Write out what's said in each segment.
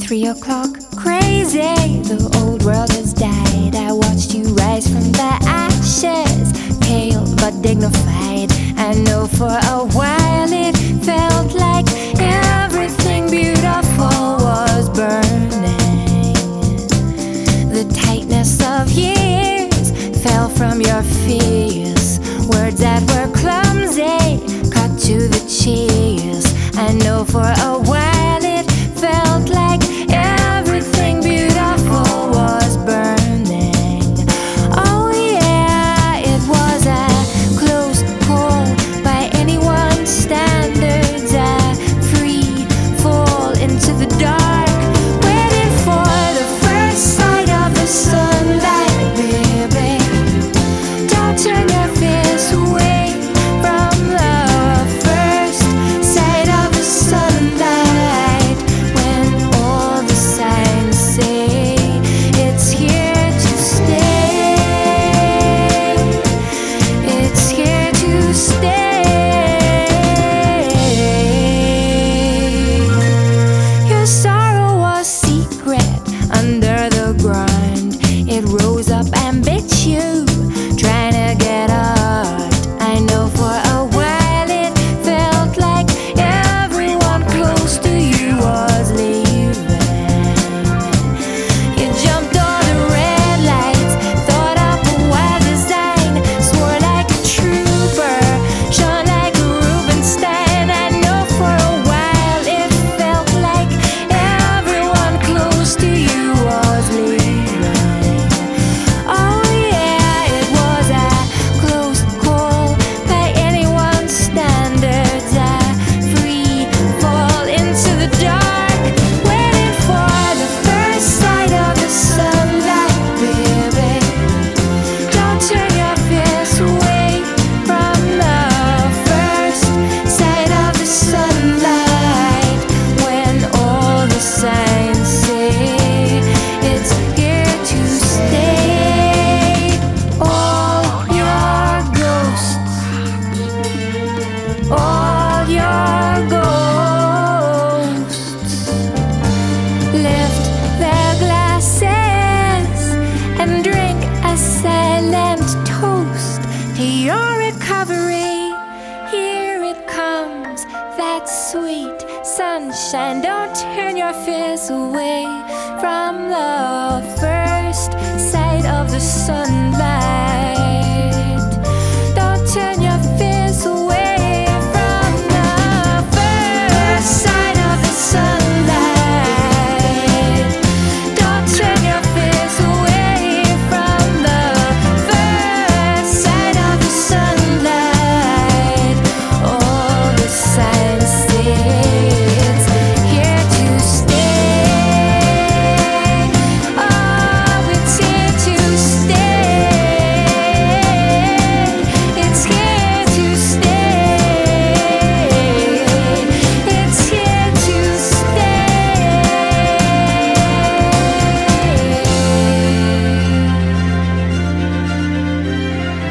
3 o'clock, crazy. The old world has died. I watched you rise from the ashes, pale but dignified. I know for a while it felt like everything beautiful was burning. The tightness of years fell from your fears. Words that were clumsy cut to the cheers. I know for a while it felt like everything beautiful was burning. Oh yeah, it was a close call by anyone's standards. A free fall into the dark, waiting for the first sight of the sunlight, baby. Don't turn your face away from the first sight of the sunlight, when all the signs say it's here to stay. It's here to stay. Your sorrow was secret under the ground. It rose up and bit you, trying to get out. I know for a while it felt like everyone close to you was leaving. You jumped all the red lights, thought up a wild design, swore like a trooper, shone like a Rubenstein. I know for a while it felt like everyone close to you was leaving. Oh yeah, it was a close call by anyone's standards. A free fall into the dark, waiting for the first sight of the sunlight, baby. Don't turn your face away from the first sight of the sunlight, when all the signs say it's here to stay. All your ghosts, all your ghosts lift their glasses and drink a silent toast to your recovery. Here it comes, that sweet sunshine. Don't turn your face away from the first sight of the sunlight. Don't turn your face away from the first sight of the sunlight. Don't turn your face away from the first sight of the sunlight. All the signs say it's here to stay. Oh, it's here to stay. It's here to stay. It's here to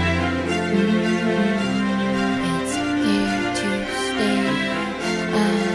stay. It's here to stay.